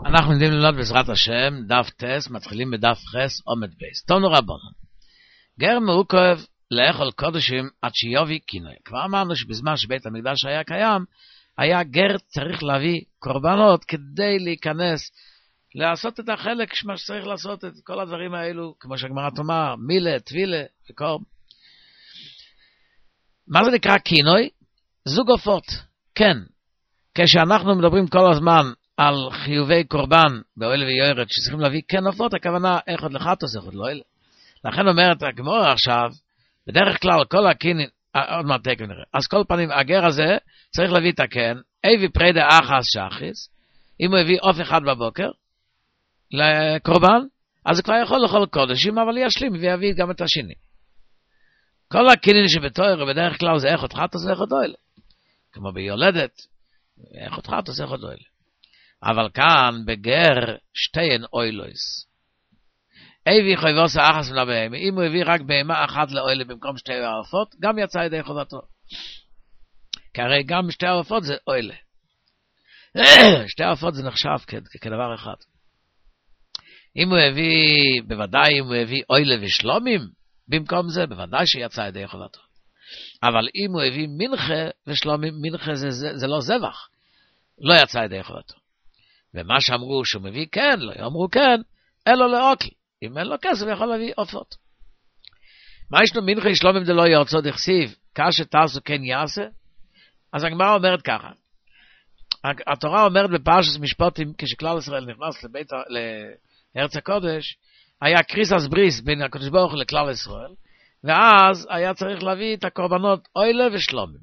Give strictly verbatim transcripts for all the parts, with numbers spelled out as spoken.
אנחנו יודעים ללמוד בעזרת השם, דף טס, מתחילים בדף חס, עומד בייס. תנו רבונן. גר מעוכב לאכול קודשים עד שיובי כינוי. כבר אמרנו שבזמן שבית המקדש היה קיים, היה גר צריך להביא קורבנות כדי להיכנס, לעשות את החלק שמה שצריך לעשות את כל הדברים האלו, כמו שהגמרא תאמר, מילה, טבילה, וקורב. מה זה נקרא כינוי? זוג עופות. כן. כשאנחנו מדברים כל הזמן על חיובי קורבן באוהל ויוערת שצריכים להביא כן עופות, הכוונה איך עוד לחטוס, איך עוד לא אלה. לכן אומרת הגמרא עכשיו, בדרך כלל כל הכינין, עוד מעט תקף נראה, אז כל פנים הגר הזה צריך להביא את הכן, אבי פרידה אחס שחיס, אם הוא הביא עוף אחד בבוקר לקורבן, אז הוא כבר יכול לאכול קודשים, אבל ישלים ויביא גם את השני. כל הכינין שבתואר בדרך כלל זה איך עוד חטוס ואיך עוד אוהל. כמו ביולדת, איך עוד חטוס ואיך עוד אוהל. אבל כאן בגר שתיין אוילויס. אבי חייבוס האחס מן הבהמה, אם הוא הביא רק בהמה אחת לאוהל במקום שתי העופות, גם יצא ידי חובתו. כי הרי גם שתי העופות זה אוהל. שתי העופות זה נחשב כ- כדבר אחד. אם הוא הביא, בוודאי אם הוא הביא אוהל ושלומים, במקום זה בוודאי שיצא ידי חובתו. אבל אם הוא הביא מנחה ושלומים, מנחה זה, זה, זה לא זבח, לא יצא ידי חובתו. ומה שאמרו שהוא מביא כן, לא יאמרו כן, אלו לאוקל. אם אין לו כסף, הוא יכול להביא עופות. מה ישנו מנחה שלומים דלא ירצו דכסיב, כאשר תעשו כן יעשה? אז הגמרא אומרת ככה. התורה אומרת בפרשת משפטים, כשכלל ישראל נכנס לבית, לארץ הקודש, היה קריסס בריס בין הקדוש ברוך הוא לכלל ישראל, ואז היה צריך להביא את הקורבנות אוילה ושלומים.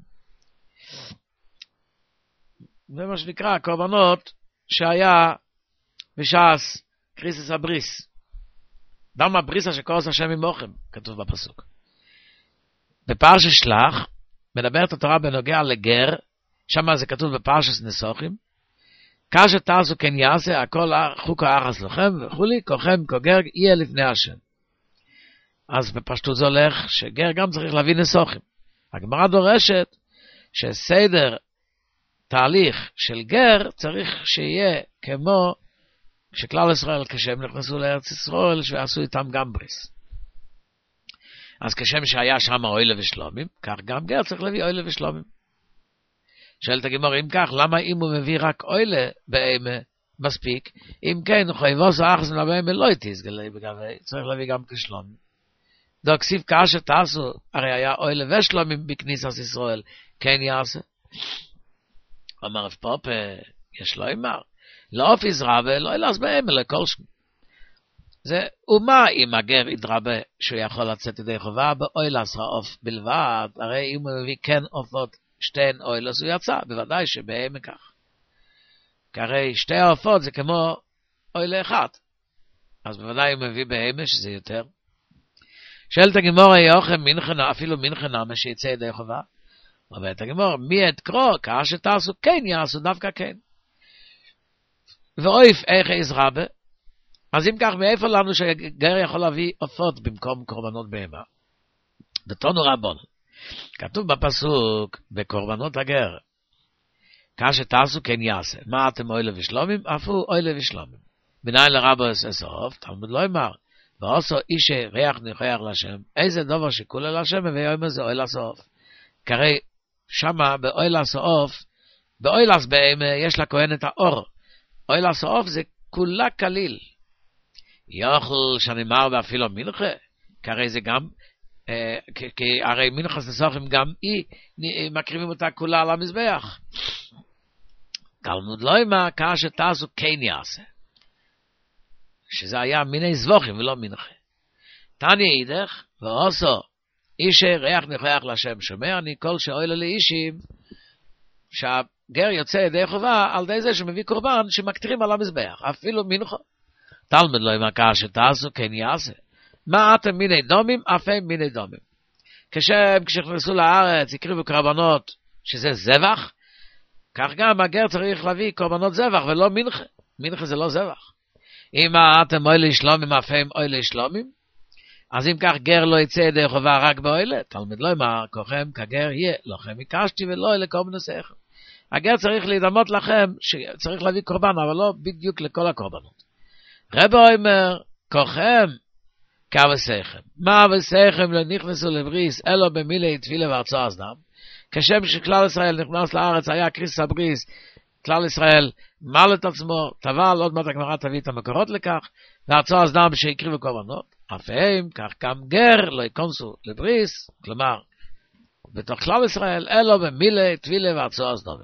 זה מה שנקרא הקורבנות שהיה בשעס קריסס הבריס. דם הבריסה שקורס השם עמוכם, כתוב בפסוק. בפרשת שלח, מדברת התורה בנוגע לגר, שם זה כתוב בפרשת נסוכים, כאשר תעשו כן יעשה, הכל חוק האחס לכם, וכולי, כוחם כגר יהיה לפני השם. אז בפשטות זה הולך, שגר גם צריך להביא נסוכים. הגמרא דורשת, שסדר תהליך של גר, צריך שיהיה כמו, שכלל ישראל, כשהם נכנסו לארץ ישראל, שעשו איתם גם בריס. אז כשם שהיה שם אוהל ושלומים, כך גם גר צריך להביא אוהל ושלומים. שואלת הגמרא, אם כך, למה אם הוא מביא רק אוהל בהמה, מספיק, אם כן, חייבוס האחס מן הבהמה לא תסגלה בגבי, צריך להביא גם כשלומים. דו כסיב כאשר תעשו, הרי היה אוהל ושלומים בכניסת ישראל, כן יעשה. אמר רב פופה, יש לו אמר, לא אוף יזרבה, לא אלעס בהמה, לכל שני. זה, ומה אם הגר ידרבה שהוא יכול לצאת ידי חובה, באוהל עשרה אוף בלבד, הרי אם הוא מביא כן אופות, שתיהן אוהל, אז הוא יצא, בוודאי שבהמה כך. כי הרי שתי העופות זה כמו אוהל אחד. אז בוודאי הוא מביא בהמה שזה יותר. שואלת הגמרא יוכם מנחנה, אפילו מנחנה, מה שיצא ידי חובה. אומרת הגמרא, מי אתקרו, כאשר תעשו כן יעשו דווקא כן. ואויף איך יזרבה, אז אם כך, מאיפה לנו שגר יכול להביא עופות במקום קורבנות בהמה? דתנו רבון. כתוב בפסוק, בקורבנות הגר, כאשר תעשו כן יעשה. מה אתם אוהל ושלומים? אף הוא אוהל ושלומים. בנאי לרבו אסוף, תלמוד לא אמר, ועושו אישה ריח ניחח לשם, איזה דבר שכולה לשם, ויאמר זה אוהל הסוף. כרי שמה באוהל הסוף, באוהל הסבהם יש לכהן את האור. אוהל הסוף זה כולה כליל. יוכל שנאמר ואפילו מנחה, כרי זה גם, כי הרי מנחס נסוחים גם אי, מקריבים אותה כולה על המזבח. תלמוד לא אמר, כאשר תעשו כן יעשה. שזה היה מיני זבוחים ולא מנחה. תניא אידך, ועושו, אישה ריח ניחח לשם, שומע אני כל שאוהל לאישים, שהגר יוצא ידי חובה, על די זה שמביא קורבן, שמקטרים על המזבח, אפילו מנחה. תלמוד לא אמר, כאשר תעשו כן יעשה. מה אתם מיני דומים? אף הם מיני דומים. כשהם, כשנכנסו לארץ, הקריבו קורבנות, שזה זבח, כך גם הגר צריך להביא קורבנות זבח, ולא מנחה. מנחה זה לא זבח. אם אתם אוהלי שלומים, אף הם אוהלי שלומים, אז אם כך גר לא יצא ידי חובה רק באוהלה, תלמוד לא אמר, כוחם כגר יהיה, לכם הקשתי ולא אלה כל מנוסיכם. הגר צריך להידמות לכם שצריך להביא קורבן, אבל לא בדיוק לכל הקורבנות. רבי אומר, כוחם כאבסיכם. מה אבסיכם לא נכנסו לבריס, אלא במילי תפילה וארצו הזדם. כשם שכלל ישראל נכנס לארץ, היה קריס הבריס, כלל ישראל מל את עצמו, טבל, עוד מעט הגמרא תביא את המקורות לכך, וארצו הזדם שהקריבו קורבנות. אף הם, כך גם גר לא ייכנסו לבריס, כלומר, בתוך כלל ישראל, אלא במילי תפילה וארצו הזדם.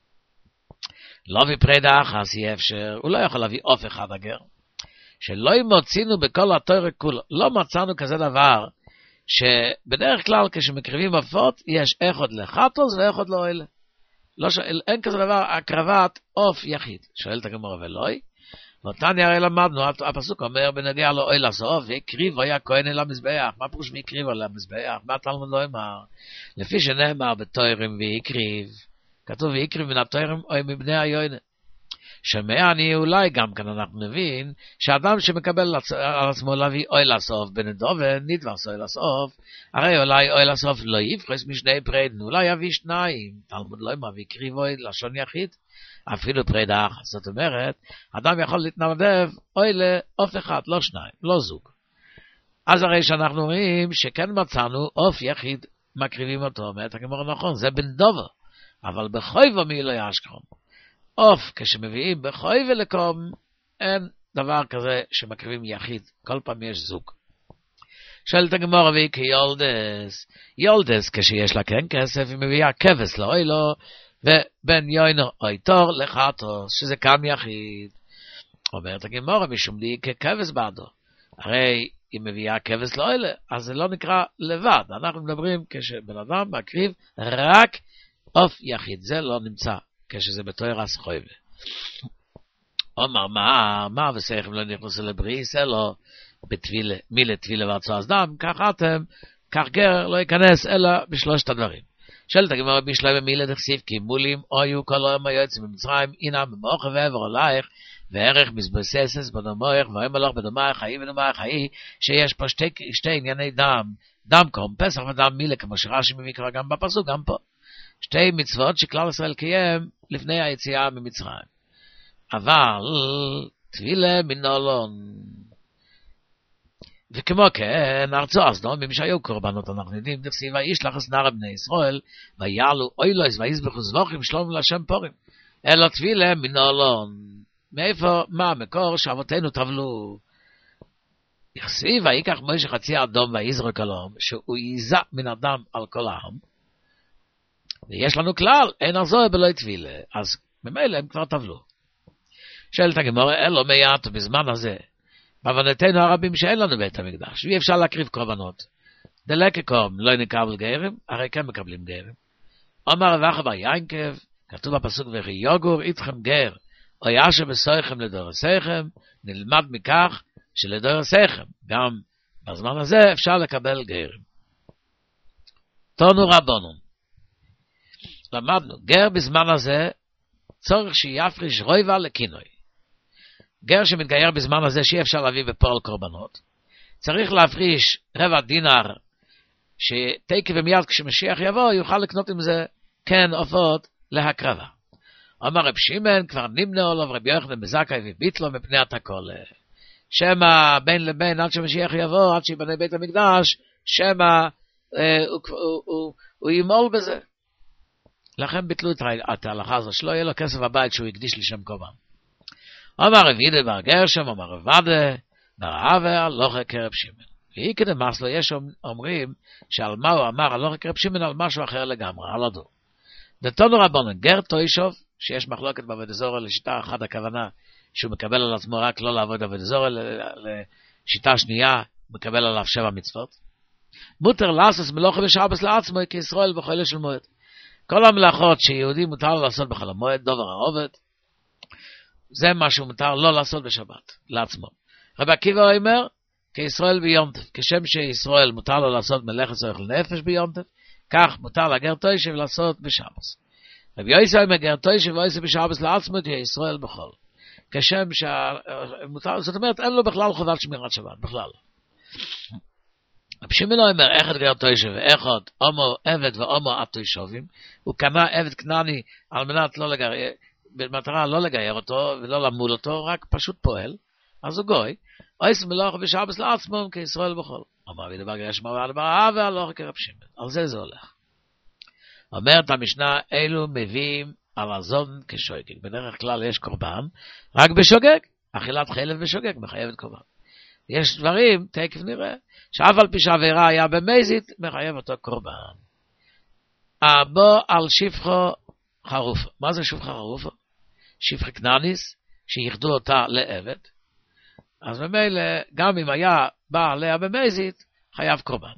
לא בפרידה אחת יהיה אפשר, הוא לא יכול להביא אוף אחד הגר. שלא מוצינו בכל התורה כולו, לא מצאנו כזה דבר, שבדרך כלל כשמקריבים עופות, יש אחד לחטוס ואחד לאוהלה. לא ש... אין כזה דבר, הקרבת עוף יחיד. שואלת הגמרא ולוי, נתניה הרי למדנו, הפסוק אומר בנגיע לאוהלה סוף, והקריב היה כהן אל המזבח. מה פירוש והקריב אל המזבח? מה תלמוד לא אמר? לפי שנאמר בתוירים והקריב, כתוב והקריב מן התוירים או מבני היונה. שמע אני אולי גם כאן אנחנו נבין שאדם שמקבל על עצמו להביא אוי לסוף בנדובן נדברס אוי לסוף, הרי אולי אוי לסוף לא יפחס משני פרידן, אולי יביא שניים. תלמוד לא מביא קריב אוי לשון יחיד, אפילו פרידה אחת. זאת אומרת, אדם יכול להתנדב אוי לאוף אחד, לא שניים, לא זוג. אז הרי שאנחנו רואים שכן מצאנו אוף יחיד מקריבים אותו, אומרת הגמרא נכון, זה בנדובן, אבל בחויבה מי לא ישכחום. אוף, כשמביאים בחוי ולקום, אין דבר כזה שמקריבים יחיד, כל פעם יש זוג. שואלת הגמרא והיא כיולדס, יולדס כשיש לה כן כסף, היא מביאה כבש לאוי לו, ובן יוינו אוי תור לחטוס, שזה כאן יחיד. אומרת הגמרא, משום די ככבש בעדו. הרי היא מביאה כבש לאוי לו, אז זה לא נקרא לבד. אנחנו מדברים כשבן אדם מקריב רק אוף יחיד, זה לא נמצא. כשזה בתוירס חויבה. אומר מה, מה וסייכם לא נכנסו לבריס, אלא בתבילה, מילה תבילה וארצו הזדם, כך אתם, כך גר לא ייכנס, אלא בשלושת הדברים. שואלת הגמרא בשלב מילה דכסיב, כי מולים היו כל היום היועצים במצרים, הנה במוח ועבר עלייך, וערך מזבססס בדמויך, ואומר לך בדמייך חיי ודמייך חיי, שיש פה שתי, שתי ענייני דם, דם קום, פסח ודם מילה, כמו שרש"י מביא כבר גם בפסוק, גם פה. שתי מצוות שכלל ישראל קיים לפני היציאה ממצרים. אבל תבילה מנולון. וכמו כן, ארצו הזדום, אם שהיו קורבנות, אנחנו יודעים, דכסיב, וישלח את נער בני ישראל, ויעלו אוילויס, ויזבחו זבוחים, שלום להשם פורים. אלא תבילה מנולון. מאיפה, מה המקור שאבותינו טבלו? דכסיב, ויקח מוישה חצי אדום, ויזרוק עליהם, שהוא ייזע מן הדם על כל העם, ויש לנו כלל, אין עזוי בלא תבילה, אז ממילא הם כבר טבלו. שואלת הגמרא, אלו מעט בזמן הזה, בהבנתנו הרבים שאין לנו בית המקדש, ואי אפשר להקריב קורבנות. דלקקום לא נקבל גרים, הרי כן מקבלים גרים. אומר רבח בר ינקב, כתוב בפסוק וכי יוגור איתכם גר, או יאשר בסויכם לדורסיכם, נלמד מכך שלדורסיכם, גם בזמן הזה אפשר לקבל גרים. תונו רבונון, למדנו, גר בזמן הזה צורך שיפריש רויבה לכינוי. גר שמתגייר בזמן הזה שאי אפשר להביא בפועל קורבנות, צריך להפריש רבע דינר, שתקי ומיד כשמשיח יבוא יוכל לקנות עם זה כן עופות להקרבה. אמר רב שמעון, כבר נמנעו לו רבי יוחנן בן זכאי וביטלו מפני התקולה. שמא בין לבין עד שמשיח יבוא, עד שיבנה בית המקדש, שמא אה, הוא, הוא, הוא, הוא ימול בזה. לכן ביטלו את ההלכה הזו, שלא יהיה לו כסף הבית שהוא יקדיש לשם קורבן. אמר רב יהודה בר גרשם, אמר רב עדה, בר אבה, הלוכה כרב שמעון. והיא כדמאס לו, יש אומרים שעל מה הוא אמר הלוכה כרב שמעון, על משהו אחר לגמרי, על הדור. דתנו רבנן, גר תוישוב, שיש מחלוקת בעבודה זרה לשיטה אחת, הכוונה שהוא מקבל על עצמו רק לא לעבוד עבודה זרה, לשיטה שנייה, מקבל עליו שבע מצוות. מותר לעשות מלאכה בשבת לעצמו, כישראל בחודש של מועד. כל המלאכות שיהודי מותר לעשות בחול המועד, דובר העובד, זה מה שהוא מותר לא לעשות בשבת, לעצמו. רבי עקיבא אומר, כישראל ביום טוב, כשם שישראל מותר לו לעשות מלאכת אוכל נפש ביום טוב, כך מותר לגר תוישב לעשות בשבת. רבי יוסי אומר, גר תוישב ועושה בשבת לעצמו, תהיה ישראל בחול. כשם שמותר, זאת אומרת, אין לו בכלל חובת שמירת שבת, בכלל. רבי שמעון אומר, אחד גר תוישב, ואחד אמו עבד ואמו התוישובים, הוא קנה עבד כנעני על מנת לא לגייר, במטרה לא לגייר אותו ולא למול אותו, רק פשוט פועל, אז הוא גוי, אויס מלוך ושבס לעצמם כישראל בכל. אמר וידבר גרש מראה לברה והלוך כרב שמעון. על זה זה הולך. אומרת המשנה, אלו מביאים על הזון כשויגג. בדרך כלל יש קורבן, רק בשוגג, אכילת חלב בשוגג, מחייבת קורבן. יש דברים, תקף נראה, שאף על פי שהעבירה היה במזית, מחייב אותו קורבן. בוא על שפחו חרופו. מה זה שפחו חרופו? שפחה כנעניס, שיחדו אותה לעבד. אז במילא, גם אם היה בא עליה במזית, חייב קורבן.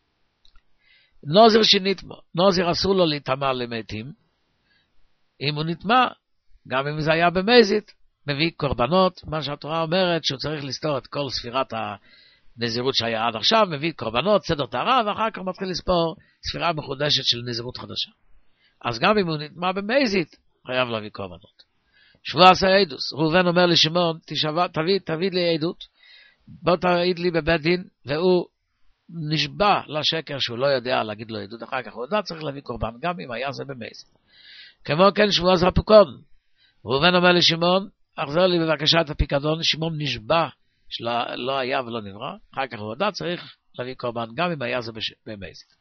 נוזר שנטמא, נוזר אסור לו להתאמה למתים. אם הוא נטמא, גם אם זה היה במזית, מביא קורבנות, מה שהתורה אומרת, שהוא צריך לסתור את כל ספירת הנזירות שהיה עד עכשיו, מביא קורבנות, סדר טהרה, ואחר כך מתחיל לספור ספירה מחודשת של נזירות חדשה. אז גם אם הוא נטמא במזית, חייב להביא קורבנות. שבוע עשה עדוס, ראובן אומר לשמעון, תביא, תביא לי עדות, בוא תעיד לי בבית דין, והוא נשבע לשקר שהוא לא יודע להגיד לו עדות, אחר כך הוא יודע, צריך להביא קורבן, גם אם היה זה במזית. כמו כן שבוע זה הפיקדון, ראובן אומר לשמעון, אחזר לי בבקשה את הפיקדון, שמעון נשבע שלא לא היה ולא נברא, אחר כך הוא יודע, צריך להביא קורבן, גם אם היה זה במזית.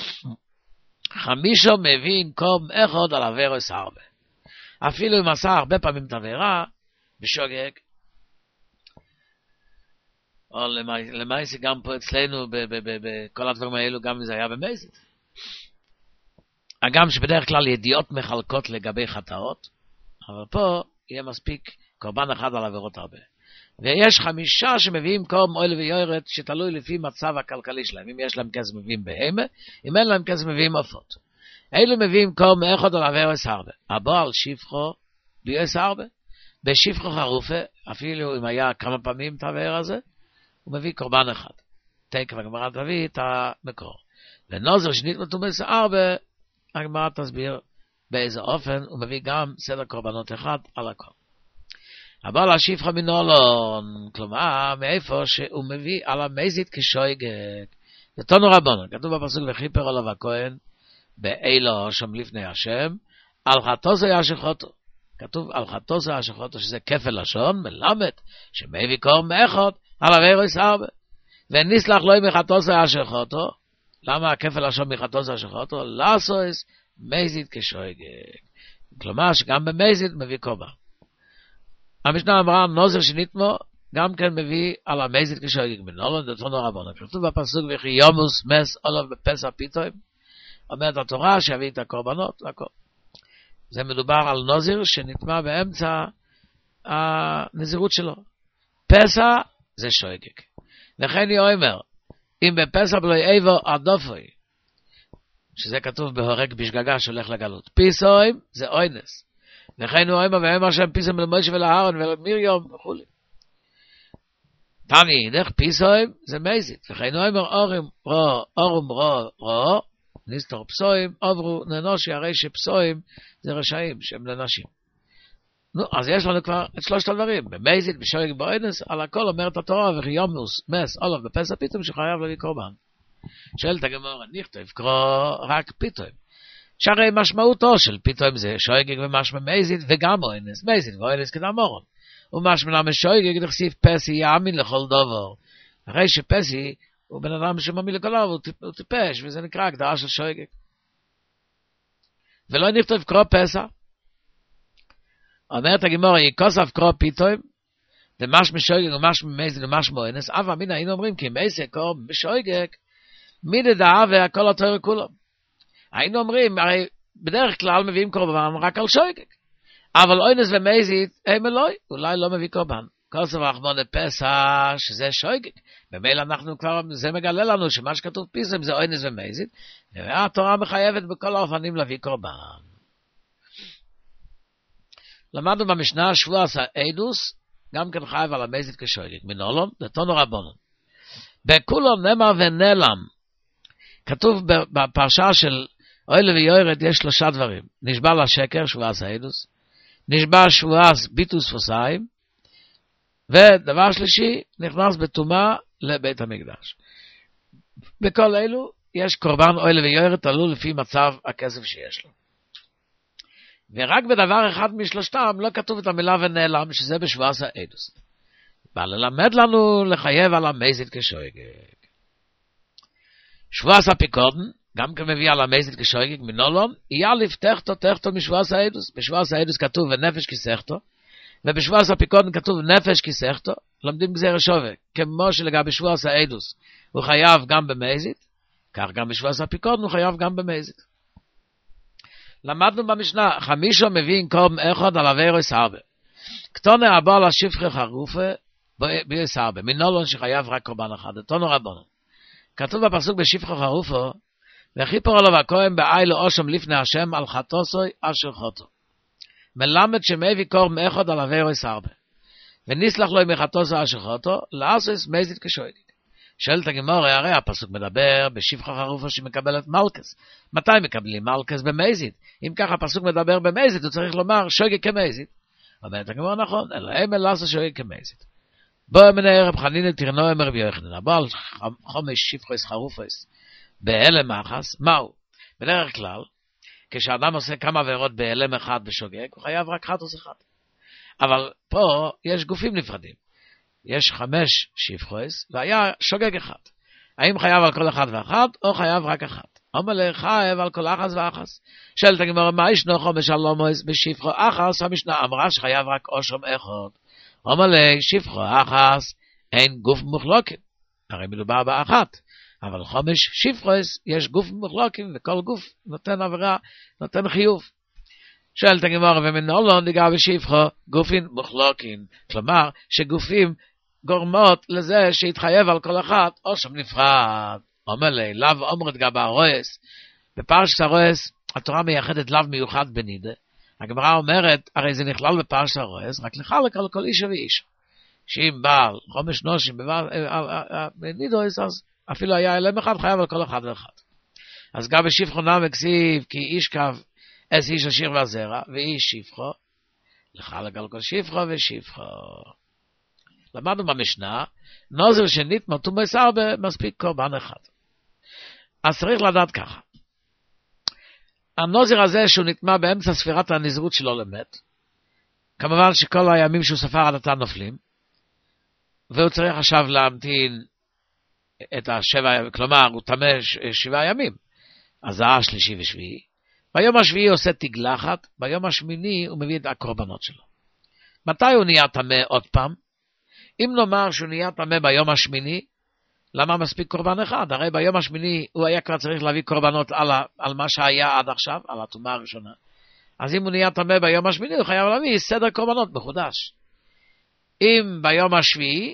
חמישו מבין קום אחד על עבירוס הרבה. אפילו אם עשה הרבה פעמים את העבירה, בשוגג, או למעשה גם פה אצלנו, בכל הדברים האלו, גם אם זה היה במזית. הגם שבדרך כלל ידיעות מחלקות לגבי חטאות, אבל פה יהיה מספיק קורבן אחד על עבירות הרבה. ויש חמישה שמביאים קום אוהל ויורת, שתלוי לפי מצב הכלכלי שלהם. אם יש להם כסף מביאים בהמה, אם אין להם כסף מביאים עופות. אלו מביאים קום אחד על עבירוס הרבה. הבוא על שפחו ביוס הרבה. בשפחו חרופה, אפילו אם היה כמה פעמים את העביר הזה, הוא מביא קורבן אחד. תקף הגמרא תביא את המקור. ונוזר שנטמא טומאת הרבה, הגמרא תסביר באיזה אופן, הוא מביא גם סדר קורבנות אחד על הכל. הבא על השפחה מנולון, כלומר, מאיפה שהוא מביא על המזית כשויגג. נתנו רבנו, כתוב בפסוק וכיפר עליו הכהן, באילו שם לפני השם, על חטאו ישחטו. כתוב על חטאו ישחטו, שזה כפל לשון, מלמד, שמביא קורבן אחד על עבירוס הרבה. ונסלח לו מחטאו ישחטו. למה הכפל לשון מחטאו ישחטו? לעשוס מזית כשויגג. כלומר, שגם במזית מביא קורבן. המשנה אמרה, נוזר שנטמא, גם כן מביא על המזית כשויגג. מנולון נתנו רבנו. כתוב בפסוק וכי יומוס מס עליו בפסח פיתוים. אומרת התורה שיביא את הקורבנות, הכל. זה מדובר על נוזר שנטמא באמצע הנזירות שלו. פסח זה שויגג. לכן היא אומר, אם בפסח בלוי איבו עדופוי, שזה כתוב בהורג בשגגה שהולך לגלות. פיסוים זה אוינס. לכן הוא אומר, ואומר השם פיסוים למוישה ולאהרון ולמיריום וכו'. תמי, דרך פיסוים זה מזית. לכן הוא אומר, אורם רו, אורם רו, רו, נסתור פסוים, עוברו ננושי, הרי שפסוים זה רשעים, שהם לנשים. נו, אז יש לנו כבר את שלושת הדברים, במזית, בשויגג, באוינס, על הכל אומרת התורה, וכי יומוס, מס, עולב, בפסח פיתום, שחייב להביא קורבן. שואלת הגמרא, נכתוב, קרוא רק פיתום. שהרי משמעותו של פיתום זה שויגג ומשמע מזית, וגם אוינס, מזית ואוינס כדאמורון. ומשמע משויגג, דכסיף פסי יאמין לכל דבר. הרי שפסי, הוא בן אדם שמאמין לכל דבר, הוא טיפש, וזה נקרא הגדרה של שויגג. ולא נכתוב קרוא פסח. אומרת הגמרא, יקוסף קרוא פיתום, ומשמע שויגג ומשמע מזית ומשמע אוינס, אף אמין היינו אומרים, כי מזית קרוא בשויגג, מידי דעה והכל התורה כולו. היינו אומרים, הרי בדרך כלל מביאים קורבן רק על שויגג. אבל אוינס ומזית, הם אלוהי, אולי לא מביא קורבן. כל סוף אחמון פסח, שזה שויגג. במילא אנחנו כבר, זה מגלה לנו שמה שכתוב פיסם זה אוינס ומזית, והתורה מחייבת בכל האופנים להביא קורבן. למדנו במשנה, שבוע עשה עדוס, גם כן חייב על המזית כשויגג. מנולון, נתנו רבנו. בכולו נאמר ונעלם. כתוב בפרשה של אוהל ויורד יש שלושה דברים. נשבע לשקר, שבועס העדוס. נשבע שבועס ביטוס פוסיים. ודבר שלישי, נכנס בטומאה לבית המקדש. בכל אלו יש קורבן אוהל ויוער תלוי לפי מצב הכסף שיש לו. ורק בדבר אחד משלושתם לא כתוב את המילה ונעלם, שזה בשבועת העדות. בא ללמד לנו לחייב על המזיד כשוגג. שבועת הפיקודן, גם כמביא על המזיד כשוגג מנולון, יהיה לפתחתו תחתו משבועת העדות. בשבועת העדות כתוב ונפש כסחתו, ובשבועת הפיקודן כתוב נפש כסחתו, לומדים גזיר שווה, כמו שלגבי שבועת העדות הוא חייב גם במזיד, כך גם בשבועת הפיקודן הוא חייב גם במזיד. למדנו במשנה, חמישו מביאים קורבן אחד על עבירות הרבה. קטונה הבא לשפחה חרופה, ביוס הרבה, מנולון שחייב רק קורבן אחד, תנו רבנו. כתוב בפסוק בשפחה חרופה, וכיפר עליו הכהן בעיל אושם לפני השם על חטוסוי אשר חוטו. מלמד שמביא קורבן אחד על עבירות הרבה. ונסלח לו מחטוסוי אשר חוטו, לעשוס מזיד כשוגג. שואלת הגמרא, הרי הפסוק מדבר בשפחה חרופה שמקבלת מלכס. מתי מקבלים מלכס? במזיד. אם ככה הפסוק מדבר במזיד, הוא צריך לומר שוגג כמזיד. אומרת הגמרא נכון, אלא הם אל לעשות שוגג כמזיד. בוא מנה רב חנינא תרנוע אמר רבי יוחנן, הבעל חומש שפחוס חרופוס בהלם אחס, מהו? בדרך כלל, כשאדם עושה כמה עבירות בהלם אחד בשוגג, הוא חייב רק חטוס אחד. אבל פה יש גופים נפרדים. יש חמש שפחוס, והיה שוגג אחד. האם חייב על כל אחד ואחת, או חייב רק אחת? אומר חייב על כל אחת ואחת. שאלת הגמרא, מה ישנו חומש הלומוס בשפחו אחס? המשנה אמרה שחייב רק אושם אחד. אומר שפחו אחס, אין גוף מחלוקת. הרי מדובר באחת. אבל חומש שפחוס, יש גוף מחלוקים, וכל גוף נותן עבירה, נותן חיוב. שאלת הגמרא, ומנולון דיגע בשפחו, גופים מחלוקים. כלומר, שגופים גורמות לזה שיתחייב על כל אחת, או שם נפרד. אומר לי, לאו אומרת גבה הרועס. בפרשת הרועס, התורה מייחדת לאו מיוחד בנידה. הגמרא אומרת, הרי זה נכלל בפרשת הרועס, רק לחלק על כל אישה ואישה. שאם בעל, חומש נושים, בנידו, אז אפילו היה אלם אחד, חייב על כל אחד ואחד. אז גם בשפחו נם כסיב, כי איש קו, אס איש השיר והזרע, ואיש שפחו, לחלק על כל שפחו ושפחו. למדנו במשנה, נוזר שנית מרתום בשר במספיק קורבן אחד. אז צריך לדעת ככה. הנוזר הזה שהוא נטמע באמצע ספירת הנזירות שלו למת, כמובן שכל הימים שהוא ספר עד עתה נופלים, והוא צריך עכשיו להמתין את השבע, כלומר הוא טמא שבעה ימים, אז זה השלישי ושביעי. ביום השביעי הוא עושה תגלחת, ביום השמיני הוא מביא את הקורבנות שלו. מתי הוא נהיה טמא עוד פעם? אם נאמר שהוא נהיה טמא ביום השמיני, למה מספיק קורבן אחד? הרי ביום השמיני הוא היה כבר צריך להביא קורבנות על, ה, על מה שהיה עד עכשיו, על התאומה הראשונה. אז אם הוא נהיה טמא ביום השמיני, הוא חייב להביא סדר קורבנות מחודש. אם ביום השביעי,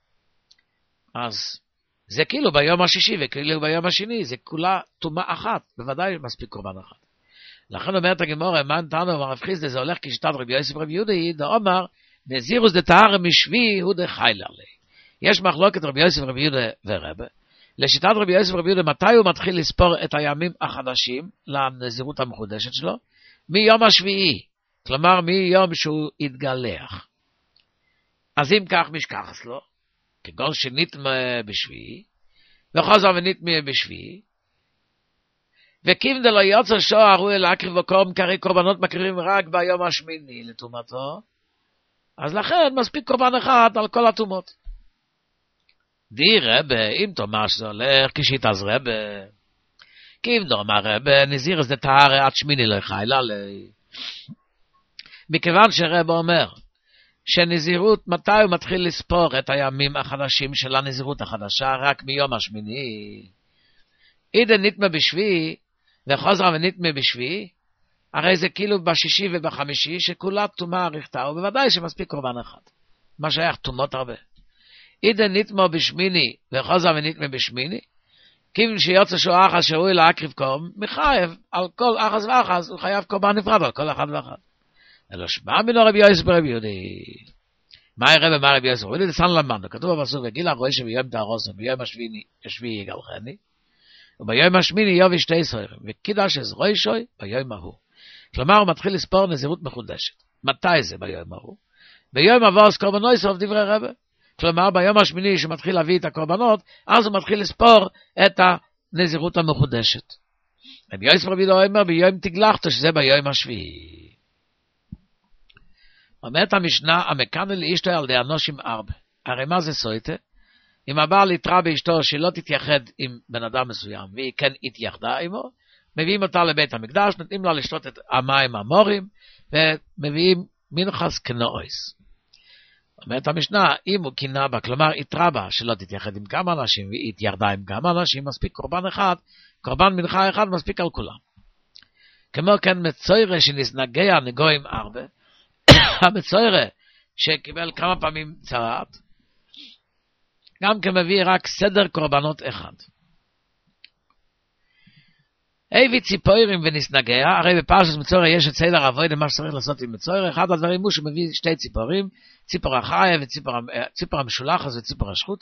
אז זה כאילו ביום השישי וכאילו ביום השני, זה כולה תאומה אחת, בוודאי מספיק קורבן אחד. לכן אומרת הגמרא, מן תנו ורב חיסדא, זה הולך כשיטת רבי יוסף ורבי יהודה, דאמר נזירוס דטהרה משבי הוא דחייל עלי. יש מחלוקת רבי יוסף ורבי יהודה ורבא. לשיטת רבי יוסף ורבי יהודה, מתי הוא מתחיל לספור את הימים החדשים לנזירות המחודשת שלו? מיום השביעי, כלומר מיום שהוא התגלח. אז אם כך משכחס לו, כגון שנטמא בשביעי, וחוזר ונטמא בשביעי, וכיוון דלא יוצא שוע ראוי להקריב וקורבן, כי הרי קורבנות מקריבים רק ביום השמיני לטומאתו, אז לכן מספיק קורבן אחד על כל הטומאות. די רבה, אם תאמר שזה הולך כשיטת רבה, כי אם נאמר רבה, נזירוס דטהרה עד שמיני לא חייל עלי. מכיוון שרבה אומר, שנזירות, מתי הוא מתחיל לספור את הימים החדשים של הנזירות החדשה? רק מיום השמיני. אידה נטמא בשביעי, וחוזר ונטמא בשביעי, הרי זה כאילו בשישי ובחמישי, שכולה תומה אריכתה, ובוודאי שמספיק קורבן אחד. מה שייך תומות הרבה. אידה נטמא בשמיני, וחוזר ונטמא בשמיני, כיוון שיוצא שהוא אחס שראוי להקריב קורבן, מחייב על כל אחס ואחס, הוא חייב קורבן נפרד על כל אחד ואחד. אלא שמע מינו רבי יוסף ברבי יהודה. מה יראה במה רבי יוסף? רבי דסן למדנו, כתוב בפסוק, וגיל הרואה שביום תהרוסו, ביום השביעי יגלחני, וביום השמיני יובי שתי סוהרים, וקידש אז רוישוי ביום ההוא. כלומר, הוא מתחיל לספור נזירות מחודשת. מתי זה ביום ההוא? ביום הבוס קורבנויס רוב דברי רבי. כלומר ביום השמיני שמתחיל להביא את הקורבנות, אז הוא מתחיל לספור את הנזירות המחודשת. רבי יוסף רבי יהודה אומר ביום תגלחתו, שזה ביום השביעי. אומרת המשנה, המקנא לאשתו על ידי אנושים ארבע. הרי מה זה סויטה? אם הבעל יתרא באשתו שלא תתייחד עם בן אדם מסוים, והיא כן התייחדה עמו, מביאים אותה לבית המקדש, נותנים לה לשתות את המים המורים, ומביאים מנחס קנאויס. אומרת המשנה, אם הוא קינה בה, כלומר יתרא בה, שלא תתייחד עם כמה אנשים, והיא התייחדה עם כמה אנשים, מספיק קורבן אחד, קורבן מנחה אחד מספיק על כולם. כמו כן מצוירה שנסנגע נגויים ארבע, המצוירה שקיבל כמה פעמים צרעת, גם כמביא רק סדר קורבנות אחד. הביא ציפורים ונסנגע, הרי בפרשת מצוירה יש את סדר עבודה, מה שצריך לעשות עם מצוירה, אחד הדברים הוא שמביא שתי ציפורים, ציפור החיה וציפור המשולחת וציפור השחוטה.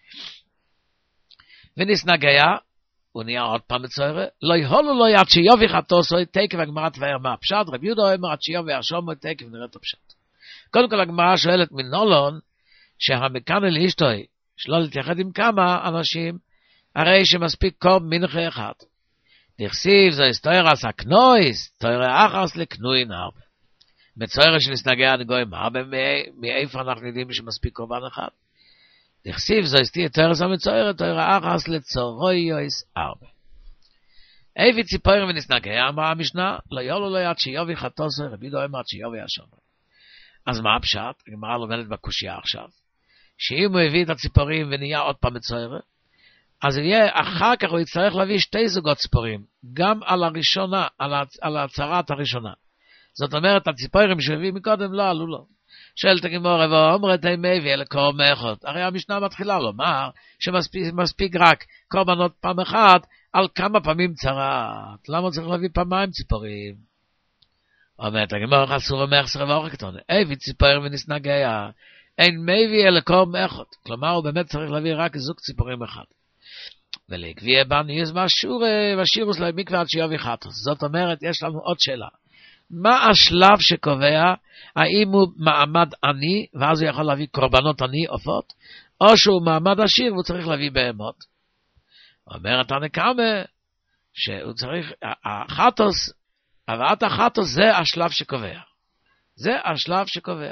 ונסנגע, הוא נהיה עוד פעם מצוירה, לא יהולו לו עד שיובי חטוסו, תקף הגמרא תבאר מה הפשט, רבי יהודה אומר עד שיובי השום, תקף נראה את הפשט. קודם כל הגמרא שואלת מנולון, שהמקנא לאשתוי, שלא להתייחד עם כמה אנשים, הרי שמספיק קורב מנחה אחד. דכסיב זו תוירס הקנויס, תוירה אחרס לקנוין הרבה. מצוירה שנסנגע נגויים הרבה, מאיפה אנחנו יודעים שמספיק קורבן אחד? דכסיב זו תוירס המצוירה, תוירה אחרס לצורויוס הרבה. איבי ציפורים ונסנגע, אמרה המשנה, לא יולו לא יד שיובי חטוסו, רבי יהודה אומר שיובי השום. אז מה הפשט? הגמרא לומדת בקושיה עכשיו. שאם הוא הביא את הציפורים ונהיה עוד פעם מצוירה, אז יהיה, אחר כך הוא יצטרך להביא שתי זוגות ציפורים, גם על הראשונה, על, הצ, על הצהרת הראשונה. זאת אומרת, הציפורים שהביא מקודם לא עלו לו. שואלת הגמרא, ואומרת הימי אלה קורבנות. הרי המשנה מתחילה לומר, שמספיק מספיק רק קורבנות פעם אחת, על כמה פעמים צרת. למה צריך להביא פעמיים ציפורים? אומרת הגמרא, חסור ומחסר ואורקטון. הביא ציפורים ונסנגע. אין מביא אלה קורבנות. כלומר, הוא באמת צריך להביא רק זוג ציפורים אחד. ולגביע בניס ושירוס להם מקווה עד שיובי חטוס. זאת אומרת, יש לנו עוד שאלה. מה השלב שקובע, האם הוא מעמד עני, ואז הוא יכול להביא קורבנות עני, עופות, או שהוא מעמד עשיר, והוא צריך להביא בהמות. אומרת הנקמה, שהוא צריך, החטוס, הבאת החטוס זה השלב שקובע. זה השלב שקובע.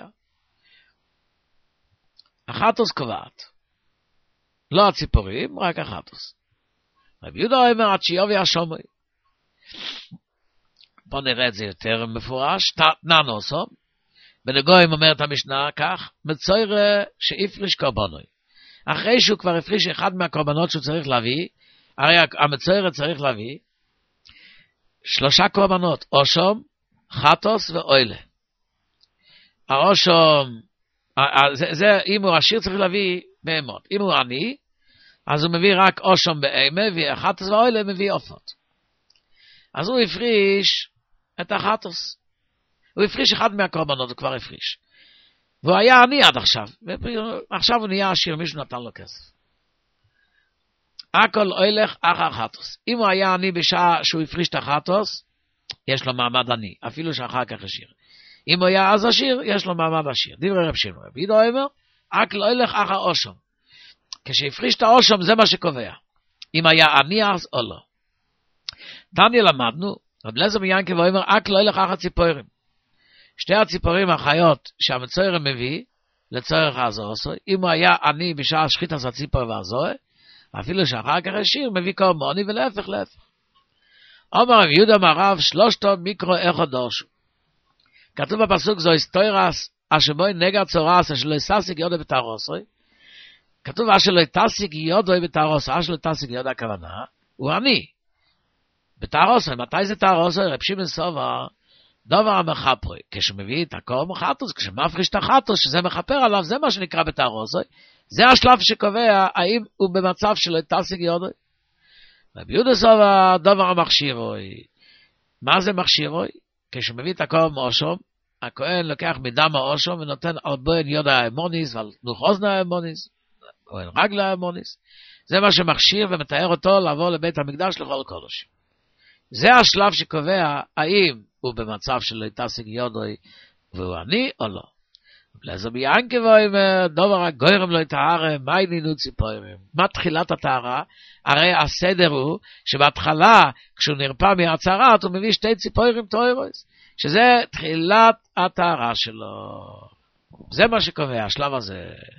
החטוס קובעת. לא הציפורים, רק החטוס. רבי יהודה אומר עד שיובי השומרי. בוא נראה את זה יותר מפורש. תתנן עושו. בנגויים אומרת המשנה כך, מצוירה שהפריש קורבנוי. אחרי שהוא כבר הפריש אחד מהקורבנות שהוא צריך להביא, הרי המצוירה צריך להביא שלושה קורבנות, אושום, חטוס ואוילה. האושום, זה, זה, אם הוא עשיר צריך להביא בהמות. אם הוא עני, אז הוא מביא רק אושום בהמה, והחטוס ואוילה מביא עופות. אז הוא הפריש את החטוס. הוא הפריש אחד מהקורבנות, הוא כבר הפריש. והוא היה עני עד עכשיו. עכשיו הוא נהיה עשיר, מישהו נתן לו כסף. הכל הולך אחר חטוס. אם הוא היה עני בשעה שהוא הפריש את החטוס, יש לו מעמד עני, אפילו שאחר כך עשיר. אם הוא היה אז עשיר, יש לו מעמד עשיר. דברי רב שמעון. רבי יהודה אומר, הכל הולך אחר אושום. כשהפריש את האושום, זה מה שקובע. אם היה עני אז או לא. תניא למדנו, רב אליעזר מיינקב אומר, הכל הולך אחר ציפורים. שתי הציפורים החיות שהמצוירה מביא, לצורך הזורסוי, אם הוא היה עני בשעה שחיטת הציפור והזוהה, אפילו שאחר כך השיר, מביא קורבני ולהפך להפך. אומר רב יהודה מרב, שלושתו מיקרו אחד דורשו. כתוב בפסוק זו היסטוירס, אשר בוי נגע צורס, אשר לא יססיק יודו בתרוסוי. כתוב אשר לא יתסיק יודו בתרוסוי, אשר לא יתסיק יודו הכוונה, הוא עני. בתרוסוי, מתי זה תרוסוי? רב שמעון סובר, דבר המחפרי, כשמביא את הקורבן חטוס, כשמפריש את החטוס, שזה מחפר עליו, זה מה שנקרא בתרוסוי. זה השלב שקובע האם הוא במצב שלא יתסיק יודו. רבי יהודה סובר, דבר המכשירוי. מה זה מכשירוי? כשמביא את הקורבן אושום, הכהן לוקח מדם האושום ונותן על בוין יודע האמוניס ועל תנוך אוזנה האמוניס, או על רגל האמוניס. זה מה שמכשיר ומתאר אותו לעבור לבית המקדש לכל קודש. זה השלב שקובע האם הוא במצב שלא יתסיק יודוי והוא עני או לא. לזה ביאנקה ואומר, דובר הגוירם לא יטהרם, מה עניינו ציפורים? מה תחילת הטהרה? הרי הסדר הוא, שבהתחלה, כשהוא נרפא מהצהרת, הוא מביא שתי ציפורים טהורות, שזה תחילת הטהרה שלו. זה מה שקובע, השלב הזה.